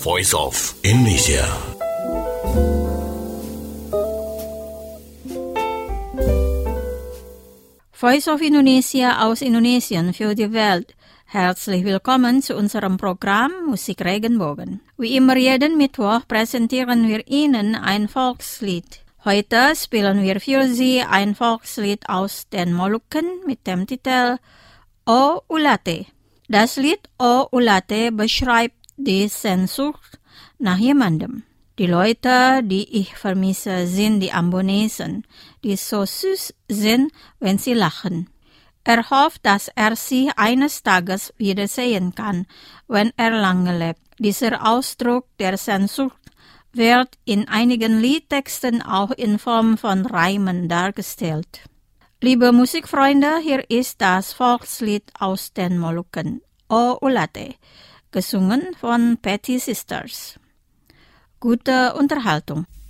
Voice of Indonesia. Voice of Indonesia aus Indonesien für die Welt. Herzlich willkommen zu unserem Programm Musik Regenbogen. Wie immer jeden Mittwoch präsentieren wir Ihnen ein Volkslied. Heute spielen wir für Sie ein Volkslied aus den Molukken mit dem Titel O Ulate. Das Lied O Ulate beschreibt die Sehnsucht nach jemandem. Die Leute, die ich vermisse, sind die Ambonesen, die so süß sind, wenn sie lachen. Er hofft, dass er sie eines Tages wiedersehen kann, wenn er lange lebt. Dieser Ausdruck der Sehnsucht wird in einigen Liedtexten auch in Form von Reimen dargestellt. Liebe Musikfreunde, hier ist das Volkslied aus den Molukken, O Ulate, gesungen von Petty Sisters. Gute Unterhaltung.